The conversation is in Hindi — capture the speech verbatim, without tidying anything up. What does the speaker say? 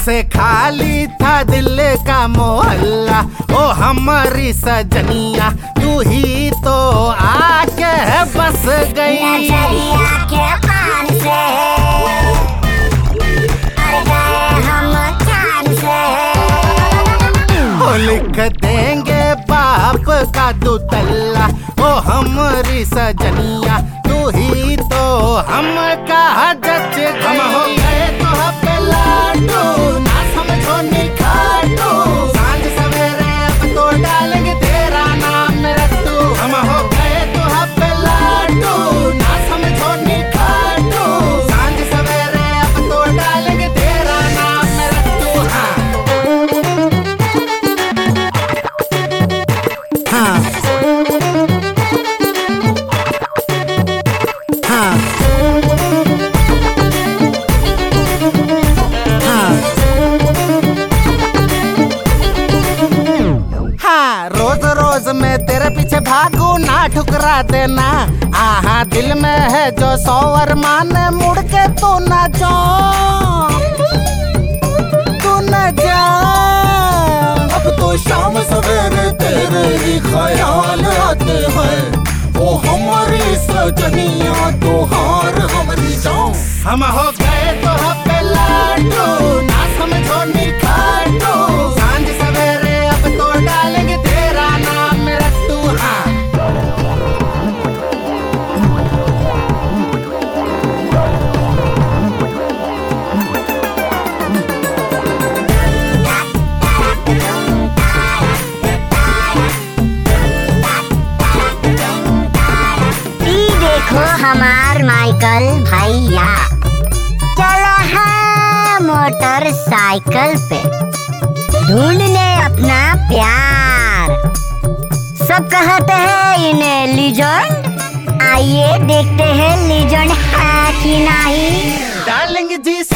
से खाली था दिल का मोहल्ला, ओ हमारी सजनिया तू ही तो आके बस गई। नजरिया के पान से अड़ गए हम जान से। ओ लिख देंगे बाप का दुतल्ला, ओ हमारी सजनिया तू ही तो हम का जच गई। हम हो गए तो हब्बे लाडू, ना समझो नी खाटू, सांझ सवेरे अब तो डालेंगे तेरा नाम रट्टू। हम हो गए तो हब्बे लाडू, ना समझो नी खाटू, सांझ सवेरे अब तो डालेंगे तेरा नाम रट्टू। हाँ हाँ हाँ रोज रोज मैं तेरे पीछे भागू ना ठुकरा देना। आहा दिल में है जो सौ अरमान, मुड़ के तू ना जा, तू ना जा। अब तो शाम सवेरे तेरे ही ख्याल आते हैं, ओ हमारी सजनिया तो हार हमारी जान। हम हो गए तो हब्बे लाडू, ना समझो नी खाटू, सांझ सवेरे अब तो डालेंगे तेरा नाम रट्टू। हाँ देखो हमार माइकल भैया चला है मोटरसाइकिल पे, ढूंढ ले अपना प्यार। सब कहते हैं इन्हें लीजेंड, आइए देखते हैं लीजेंड है कि नहीं। डालेंगे जी